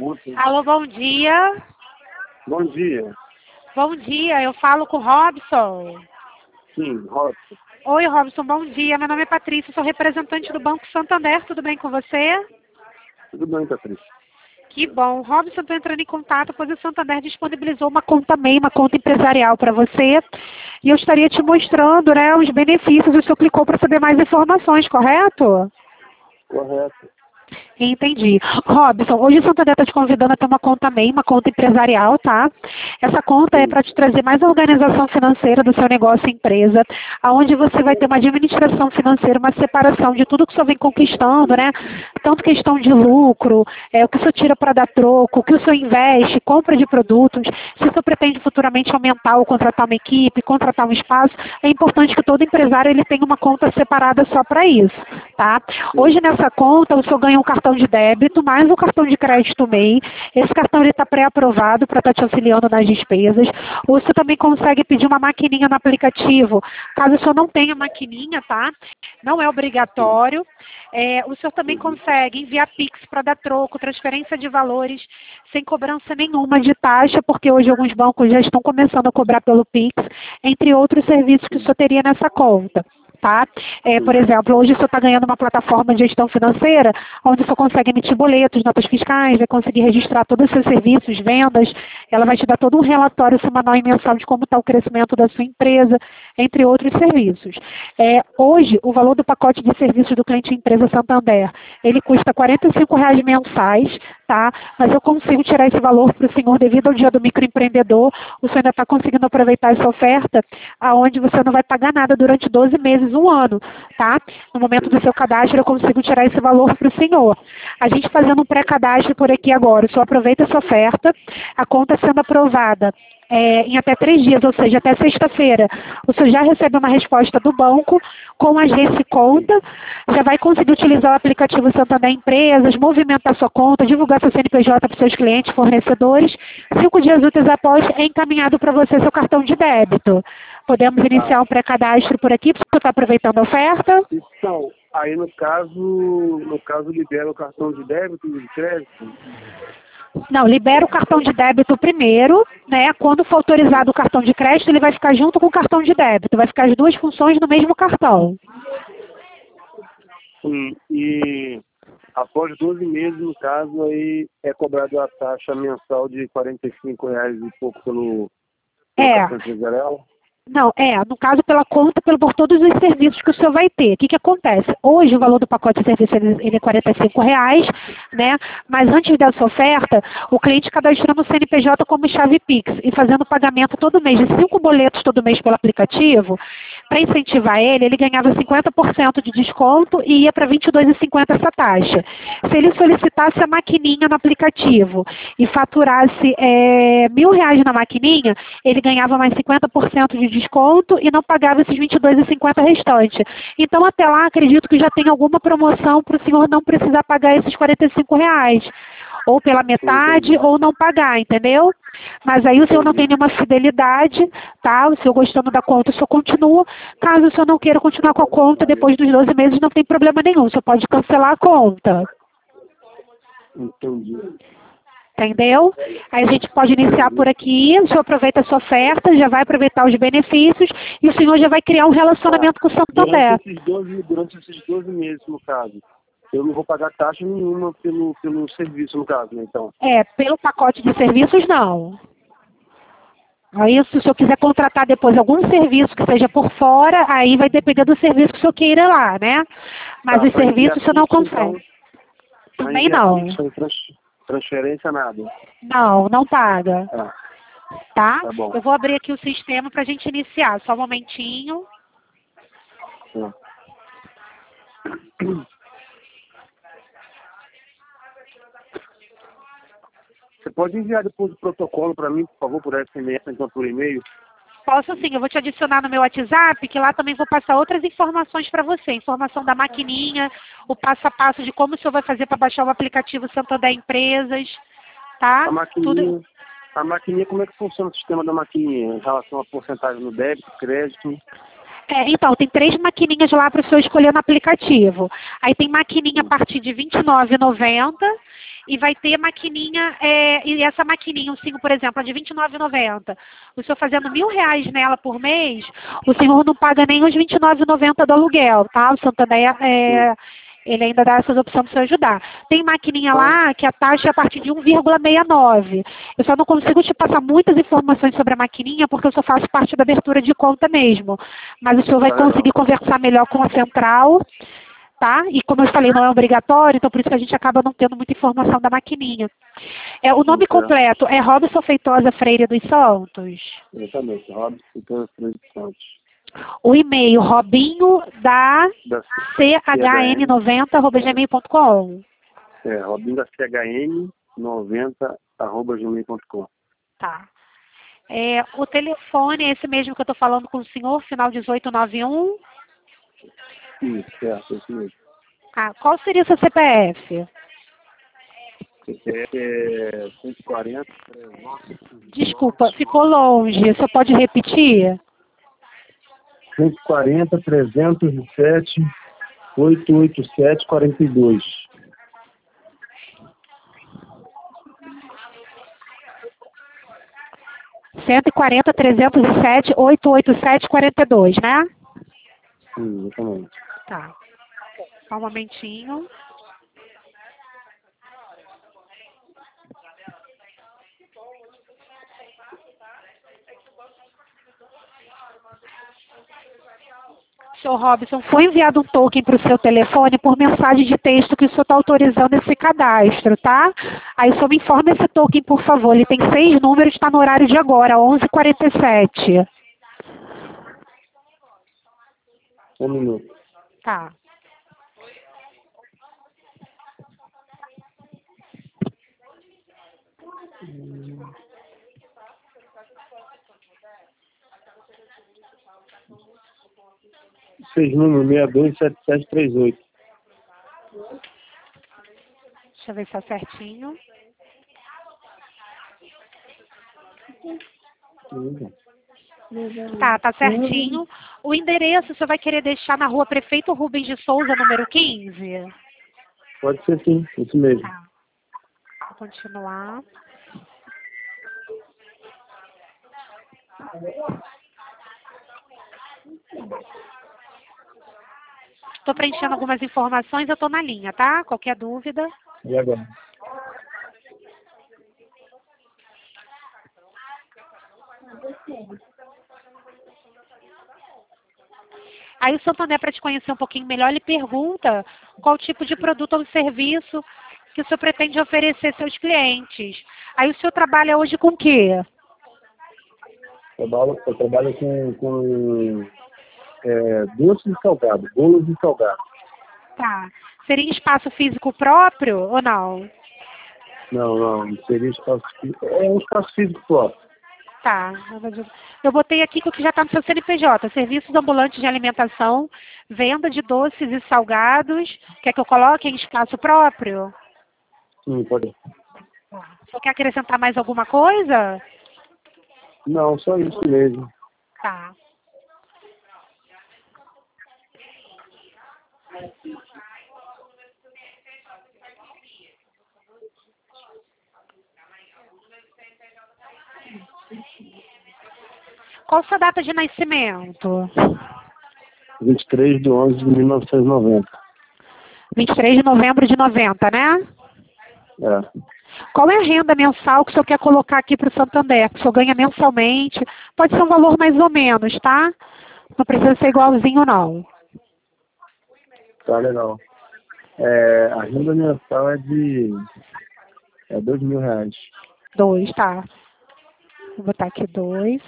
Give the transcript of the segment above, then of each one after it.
Alô, bom dia. Bom dia. Bom dia, eu falo com o Robson. Sim, Robson. Oi, Robson, bom dia. Meu nome é Patrícia, sou representante do Banco Santander. Tudo bem com você? Tudo bem, Patrícia? Que bom. Robson, estou entrando em contato, pois o Santander disponibilizou uma conta MEI, uma conta empresarial para você. E eu estaria te mostrando, né, os benefícios. O senhor clicou para saber mais informações, correto? Correto. Entendi. Robson, hoje o Santander está te convidando a ter uma conta MEI, uma conta empresarial, tá? Essa conta é para te trazer mais organização financeira do seu negócio e empresa, aonde você vai ter uma administração financeira, uma separação de tudo que o senhor vem conquistando, né? Tanto questão de lucro, o que o senhor tira para dar troco, o que o senhor investe, compra de produtos, se o senhor pretende futuramente aumentar ou contratar uma equipe, contratar um espaço, é importante que todo empresário ele tenha uma conta separada só para isso, tá? Hoje nessa conta o senhor ganha um cartão de débito, mais um cartão de crédito MEI. Esse cartão está pré-aprovado para estar te auxiliando nas despesas. Ou você também consegue pedir uma maquininha no aplicativo. Caso o senhor não tenha maquininha, tá? Não é obrigatório. O senhor também consegue enviar Pix para dar troco, transferência de valores, sem cobrança nenhuma de taxa, porque hoje alguns bancos já estão começando a cobrar pelo Pix, entre outros serviços que o senhor teria nessa conta. Tá? Por exemplo, hoje o senhor está ganhando uma plataforma de gestão financeira, onde o senhor consegue emitir boletos, notas fiscais, vai conseguir registrar todos os seus serviços, vendas, ela vai te dar todo um relatório semanal e mensal de como está o crescimento da sua empresa, entre outros serviços. Hoje, o valor do pacote de serviços do cliente empresa Santander, ele custa R$ 45,00 mensais, tá? Mas eu consigo tirar esse valor para o senhor devido ao dia do microempreendedor, o senhor ainda está conseguindo aproveitar essa oferta, aonde você não vai pagar nada durante 12 meses, um ano, tá? No momento do seu cadastro, eu consigo tirar esse valor para o senhor. A gente fazendo um pré-cadastro por aqui agora, o senhor aproveita essa oferta, a conta sendo aprovada em até 3 dias, ou seja, até sexta-feira, o senhor já recebe uma resposta do banco com a agência conta, já vai conseguir utilizar o aplicativo Santander Empresas, movimentar sua conta, divulgar seu CNPJ para seus clientes, fornecedores. 5 dias úteis após é encaminhado para você seu cartão de débito. Podemos iniciar um pré-cadastro por aqui, porque você está aproveitando a oferta? Então, aí no caso libera o cartão de débito e de crédito? Não, libera o cartão de débito primeiro, né? Quando for autorizado o cartão de crédito, ele vai ficar junto com o cartão de débito. Vai ficar as duas funções no mesmo cartão. Sim, e após 12 meses, no caso, aí é cobrado a taxa mensal de R$ 45,00 e pouco pelo cartão empresarial? Não, no caso pela conta, por todos os serviços que o senhor vai ter. O que acontece? Hoje o valor do pacote de serviço ele é R$ 45,00, né? Mas antes dessa oferta, o cliente cadastrando o CNPJ como chave Pix e fazendo pagamento todo mês de 5 boletos todo mês pelo aplicativo, para incentivar ele ganhava 50% de desconto e ia para R$ 22,50 essa taxa. Se ele solicitasse a maquininha no aplicativo e faturasse R$ 1.000 na maquininha, ele ganhava mais 50% de desconto e não pagava esses R$ 22,50 restantes. Então, até lá, acredito que já tem alguma promoção para o senhor não precisar pagar esses R$ 45,00. Ou pela metade, ou não pagar, entendeu? Mas aí o senhor não tem nenhuma fidelidade, tá? O senhor gostando da conta, o senhor continua. Caso o senhor não queira continuar com a conta, depois dos 12 meses não tem problema nenhum. O senhor pode cancelar a conta. Entendi. Entendeu? Aí a gente pode iniciar por aqui, o senhor aproveita a sua oferta, já vai aproveitar os benefícios e o senhor já vai criar um relacionamento com o Santander. Durante esses 12 meses, no caso, eu não vou pagar taxa nenhuma pelo serviço, no caso, né, então? Pelo pacote de serviços, não. Aí, se o senhor quiser contratar depois algum serviço que seja por fora, aí vai depender do serviço que o senhor queira lá, né? Mas os serviços o senhor não consegue. Também não. Transferência, nada? Não paga. Tá? Tá bom. Eu vou abrir aqui o sistema para a gente iniciar. Só um momentinho. Você pode enviar depois o protocolo para mim, por favor, por SMS, então por e-mail? Posso sim, eu vou te adicionar no meu WhatsApp, que lá também vou passar outras informações para você. Informação da maquininha, o passo a passo de como o senhor vai fazer para baixar o aplicativo Santander Empresas, tá? A maquininha, como é que funciona o sistema da maquininha em relação à porcentagem no débito, crédito? Então, tem 3 maquininhas lá para o senhor escolher no aplicativo. Aí tem maquininha a partir de R$ 29,90 e vai ter maquininha, e essa maquininha, o senhor, por exemplo, a de R$29,90. O senhor fazendo R$1.000 nela por mês, o senhor não paga nem os R$29,90 do aluguel, tá? O Santander, ele ainda dá essas opções para o senhor ajudar. Tem maquininha lá que a taxa é a partir de 1,69. Eu só não consigo te passar muitas informações sobre a maquininha porque eu só faço parte da abertura de conta mesmo. Mas o senhor vai conseguir conversar melhor com a central, tá? E como eu falei, não é obrigatório, então por isso que a gente acaba não tendo muita informação da maquininha. O nome completo é Robson Feitosa Freire dos Santos? Exatamente, Robson Feitosa Freire dos Santos. O e-mail, robinho da chn90@gmail.com. Robinho da chn90@gmail.com. Tá. O telefone é esse mesmo que eu estou falando com o senhor, final 1891? Isso, certo, isso mesmo. Qual seria o seu CPF? CPF é 140. Desculpa, ficou longe. Você pode repetir? 140 307 887 42. Cento e 307 887 42, né? Sim, exatamente. Tá. Só um momentinho. Senhor Robson, foi enviado um token para o seu telefone por mensagem de texto que o senhor está autorizando esse cadastro, tá? Aí o senhor me informa esse token, por favor. Ele tem 6 números, está no horário de agora, 11h47. Um minuto. Tá. Seis número 627738. Deixa eu ver se é certinho. Tá certinho. O endereço você vai querer deixar na rua Prefeito Rubens de Souza, número 15? Pode ser sim, isso mesmo. Tá. Vou continuar. Estou preenchendo algumas informações, eu estou na linha, tá? Qualquer dúvida. E agora? Aí o Santander, para te conhecer um pouquinho melhor, ele pergunta qual tipo de produto ou serviço que o senhor pretende oferecer aos seus clientes. Aí o senhor trabalha hoje com o quê? Eu trabalho com doces e salgados, bolos e salgados. Tá. Seria em espaço físico próprio ou não? Não, seria espaço físico. É um espaço físico próprio. Tá. Eu botei aqui que o que já está no seu CNPJ, serviços ambulantes de alimentação, venda de doces e salgados. Quer que eu coloque em espaço próprio? Sim, pode. Você quer acrescentar mais alguma coisa? Não, só isso mesmo. Tá. Qual a sua data de nascimento? 23/11/1990. 23 de novembro de 90, né? É. Qual é a renda mensal que o senhor quer colocar aqui para o Santander? Que o senhor ganha mensalmente? Pode ser um valor mais ou menos, tá? Não precisa ser igualzinho, não. Tá legal. A renda mensal é de R$2.000. 2, tá. Vou botar aqui 2.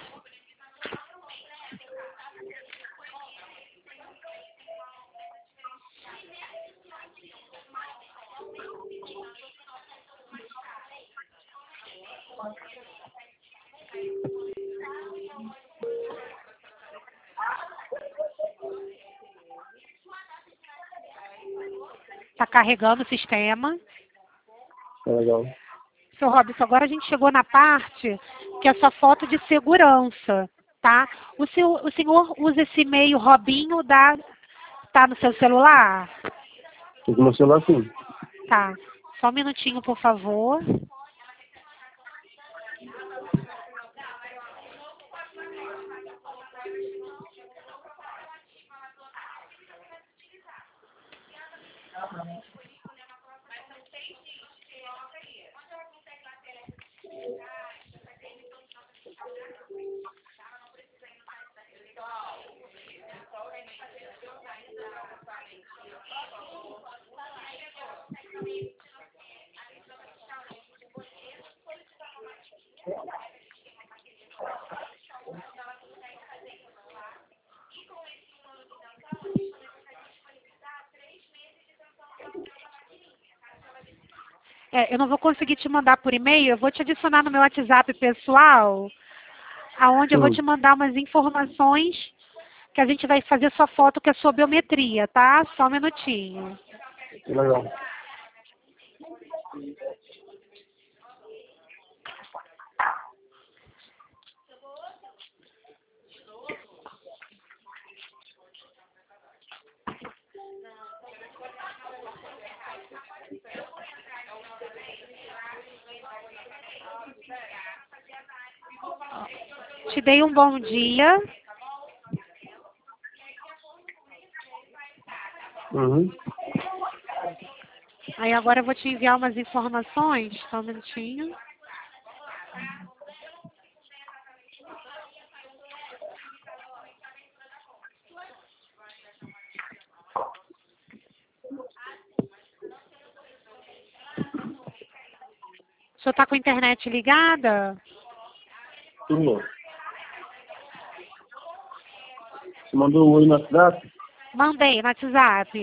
Está carregando o sistema. Tá legal. Seu Robson, agora a gente chegou na parte que é sua foto de segurança, tá? O senhor usa esse e-mail Robinho tá no seu celular? Tô com meu celular sim. Tá. Só um minutinho, por favor. Eu não vou conseguir te mandar por e-mail, eu vou te adicionar no meu WhatsApp pessoal, aonde eu vou te mandar umas informações que a gente vai fazer sua foto, que é sua biometria, tá? Só um minutinho. Legal. Te dei um bom dia. Uhum. Aí agora eu vou te enviar umas informações. Só um minutinho. O senhor está com a internet ligada? Tudo. Você mandou o oi no WhatsApp? Mandei no WhatsApp.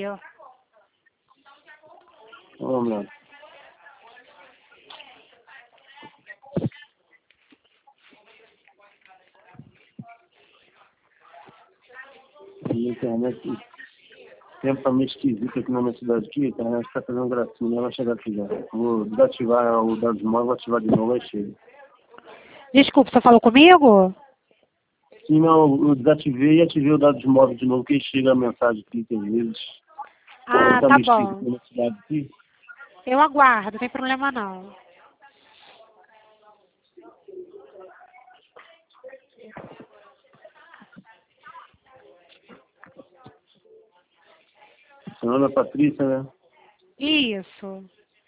Vamos lá. E a internet tem pra mim esquisita aqui na minha cidade aqui, a internet está fazendo gracinha, ela vai chegar aqui já. Vou desativar o dados móvel, vou ativar de novo, aí chega. Desculpa, você falou comigo? Sim, não, eu desativei e ativei o dados móvel de novo, que chega a mensagem aqui, às vezes. Ah, Tá tá meio esquisito bom. na minha cidade aqui. Eu aguardo, não tem problema não. Seu nome é Patrícia, né? Isso.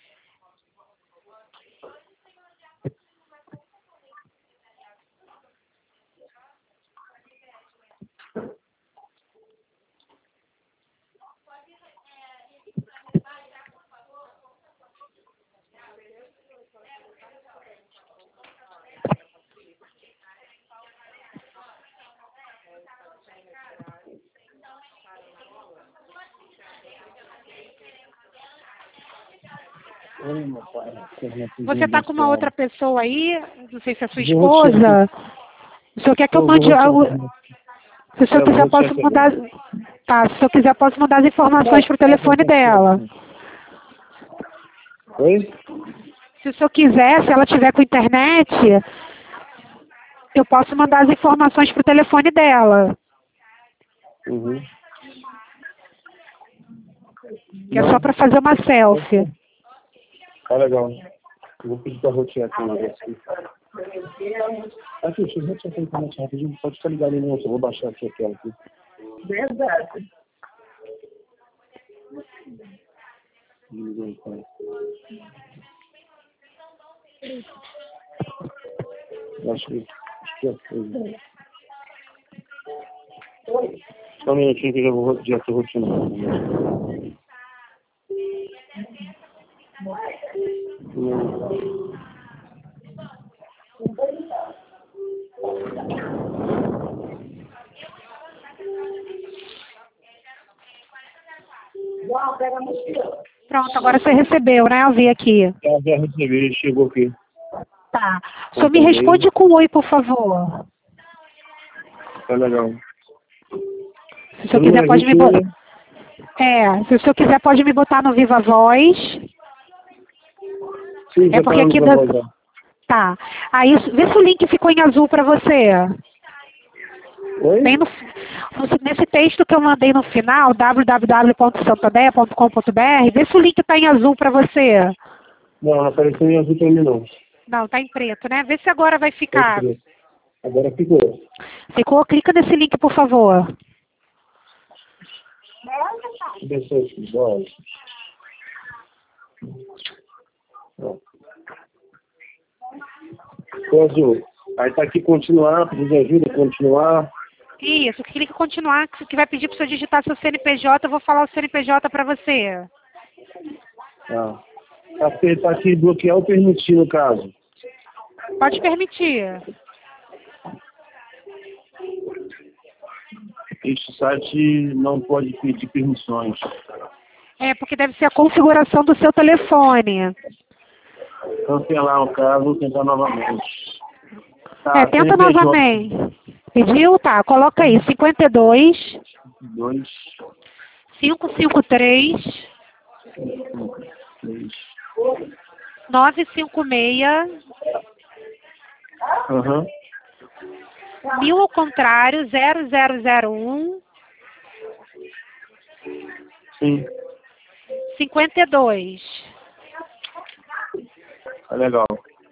Oi, meu pai. Você tá com uma outra pessoa aí? Não sei se é sua esposa. O senhor quer que eu mande... Se o senhor quiser, eu posso mandar... Tá, se o senhor quiser, eu posso mandar as informações pro telefone dela. Oi? Se o senhor quiser, se ela tiver com internet, eu posso mandar as informações pro telefone dela. Uhum. Que é só para fazer uma selfie. Tá legal. Eu vou pedir pra rotear aqui um negócio. Aqui, deixa eu rotear aqui a internet rapidinho. Pode ficar ligado aí no outro. Eu vou baixar aqui a tela aqui. Verdade. Acho que é coisa. Só um minutinho que eu já estou roteando. Pronto, agora você recebeu, né? Eu vi aqui. Já recebi, chegou aqui. Tá. O senhor me responde com oi, por favor. Tá legal. Se o senhor quiser, pode me botar. Se o senhor quiser, pode me botar no Viva Voz. Sim, é porque aqui tá. Aí, vê se o link ficou em azul para você. Oi? Bem nesse texto que eu mandei no final, www.santander.com.br, vê se o link está em azul para você. Não apareceu em azul pra mim, não. Não, tá em preto, né? Vê se agora vai ficar. Agora ficou. Ficou? Clica nesse link, por favor. Deixa eu aqui, bora. Ô, azul. Aí tá aqui continuar, precisa de ajuda, continuar. Isso, clica em continuar, que vai pedir para você digitar seu CNPJ, eu vou falar o CNPJ para você. Tá. Tá aqui bloquear ou permitir, no caso. Pode permitir. Este site não pode pedir permissões. É, porque deve ser a configuração do seu telefone. Cancelar o caso ou tentar novamente. Tá, Tenta CNPJ. novamente. Pediu? Tá, coloca aí. 52 2, 553 3. 956 Aham. 1000 ao contrário 0001 Sim. 52. Tá legal.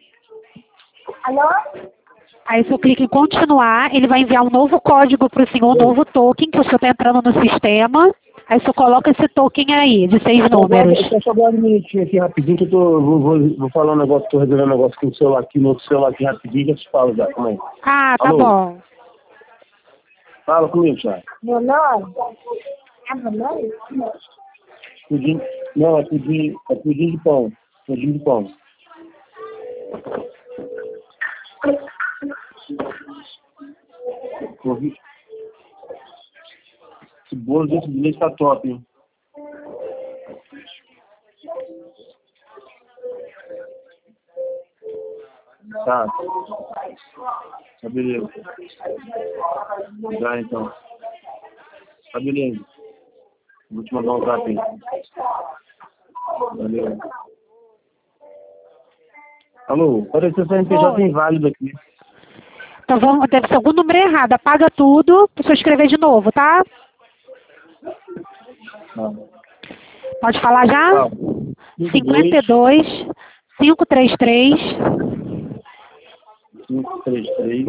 Aí se eu clico em continuar, ele vai enviar um novo código para o senhor, um novo token, que o senhor está entrando no sistema. Aí o senhor coloca esse token aí, de 6 números. Só aguarda um minutinho aqui rapidinho, que eu vou falar um negócio, tô resolvendo um negócio aqui no celular aqui, no outro celular aqui rapidinho, já te falo já, calma aí. Ah, tá Alô? bom. Fala comigo, Thiago. Meu nome? É meu nome? Pudim, não, é pudim de pão. Pudim de pão. Esse bolo desse de leite tá top, hein? Tá. Tá beleza. Já então. Tá beleza. Vou te mandar um zap aí. Valeu. Alô, parece que seu CNPJ inválido aqui. Então vamos, deve ser algum número errado. Apaga tudo para o senhor escrever de novo, tá? Pode falar já? Tá. 52 533 533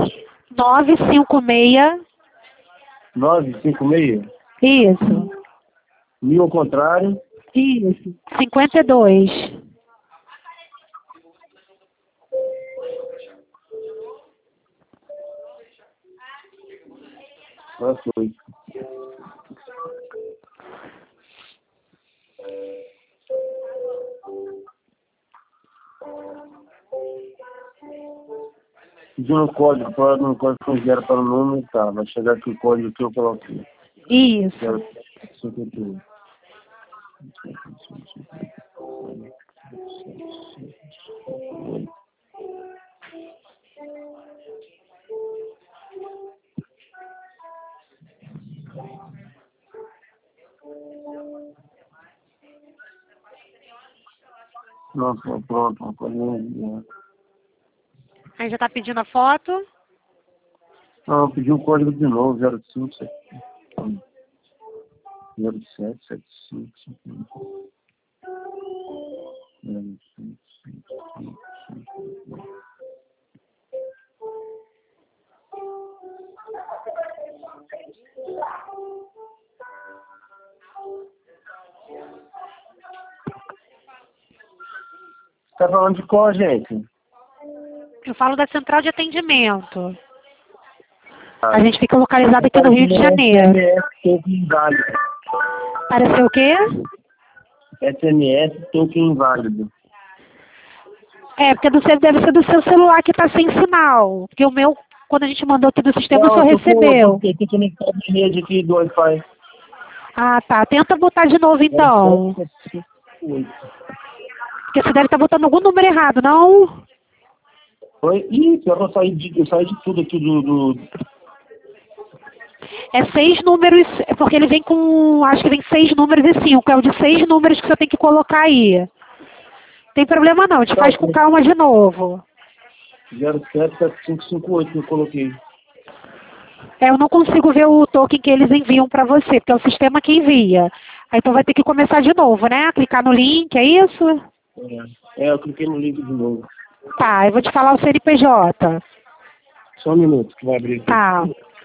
956. 956. Isso. 1000 ao contrário. Isso. 52. Já foi. Pediu um código para que gera para o número, tá. Vai chegar aqui o código que eu coloquei. Isso. 51. Nossa, pronto, pode. Aí já tá pedindo a foto. Não, pedi o código de novo, 05 0775. Tá falando de qual, gente? Eu falo da central de atendimento. A gente fica localizado aqui no Rio de Janeiro. SMS token inválido. Pareceu o quê? SMS token inválido. É, porque deve ser do seu celular que tá sem sinal. Porque o meu, quando a gente mandou aqui do sistema, o senhor recebeu. Eu tô conectado na rede aqui do Wi-Fi. Ah, tá. Tenta botar de novo, então. Porque você deve estar botando algum número errado, não? Oi? Ih, eu saí de tudo aqui do... É 6 números, porque ele vem com, acho que vem 6 números e 5. É o de 6 números que você tem que colocar aí. Tem problema não, te faz com calma de novo. 077558 que eu coloquei. Eu não consigo ver o token que eles enviam para você, porque é o sistema que envia. Aí então vai ter que começar de novo, né? Clicar no link, é isso? É, eu cliquei no link de novo. Tá, eu vou te falar o CNPJ. Só um minuto que vai abrir aqui. Tá.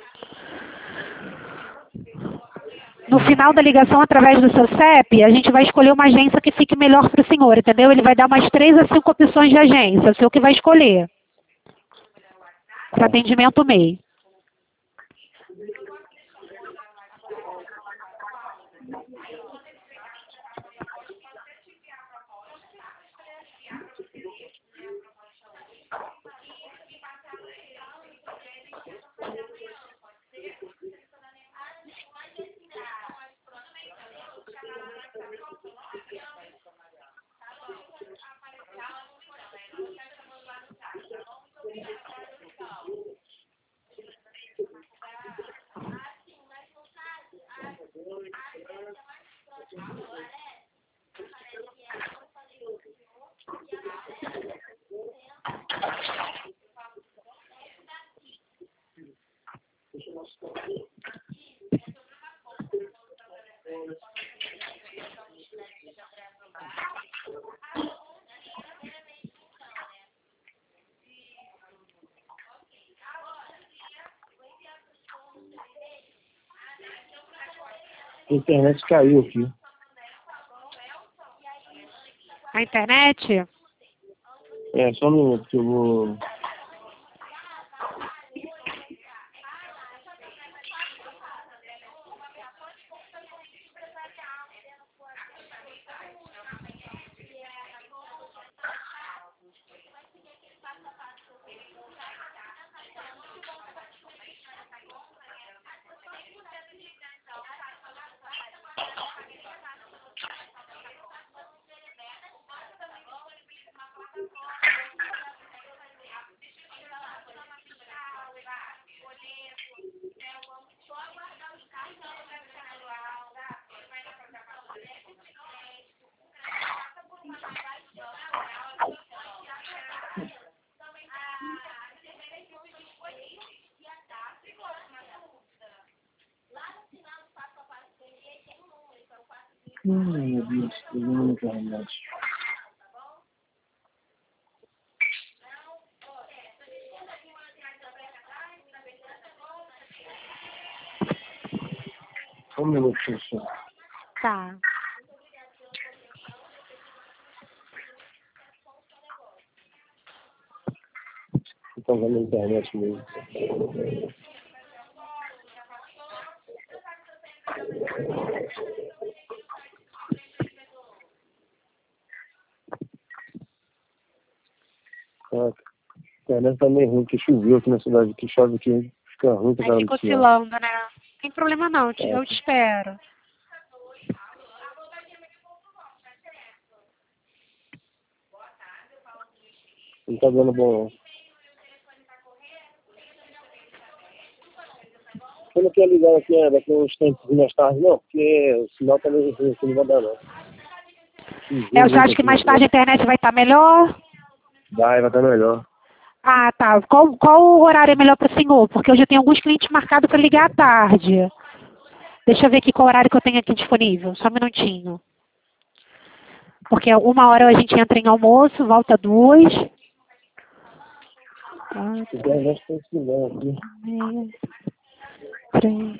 No final da ligação, através do seu CEP, a gente vai escolher uma agência que fique melhor para o senhor, entendeu? Ele vai dar umas 3 a 5 opções de agência, o senhor que vai escolher. Para atendimento MEI. A internet caiu aqui. A internet? É, só um minuto que eu vou... Meu Deus, eu não me internet. Só um minutinho só. Tá. Então vai na internet mesmo. A internet tá meio ruim, que choveu aqui na cidade, que chove aqui, fica ruim pra Aí fica caramba. oscilando, né? Não tem problema não, eu te espero. Não tá dando bom, não. Eu não quero ligar aqui daqui a uns tempos mais tarde, não, porque o sinal tá meio ruim aqui, não vai dar, não. Eu acho que mais tarde a internet vai estar melhor. Vai estar melhor. Ah, tá. Qual horário é melhor para o senhor? Porque eu já tenho alguns clientes marcados para ligar à tarde. Deixa eu ver aqui qual horário que eu tenho aqui disponível. Só um minutinho. Porque 1h a gente entra em almoço, volta 2. Internet tá oscilando aqui. 3.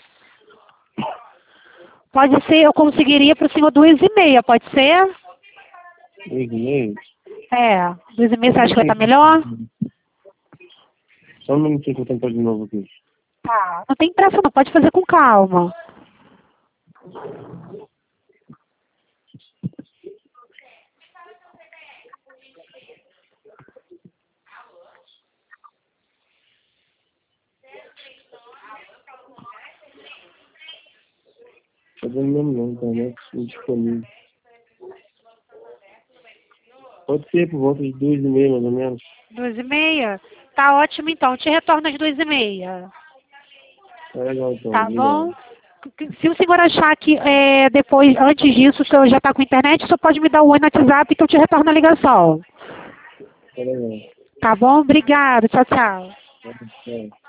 Pode ser, eu conseguiria para o senhor 2h30, pode ser? 2h30? É, 2h30 você acha que vai estar melhor? Só um minutinho que eu tenho de novo aqui. Tá, não tem pressa não, pode fazer com calma. Tá dando mesmo não, internet indisponível. Pode ser por volta de 2h30, mais ou menos. 2h30? Tá ótimo então, te retorno às 2h30. Tá legal então. Tá bom? Se o senhor achar que depois, antes disso, o senhor já está com internet, o senhor pode me dar um oi no WhatsApp que eu te retorno a ligação. Tá legal. Tá bom? Obrigado. Tchau, tchau. Tá.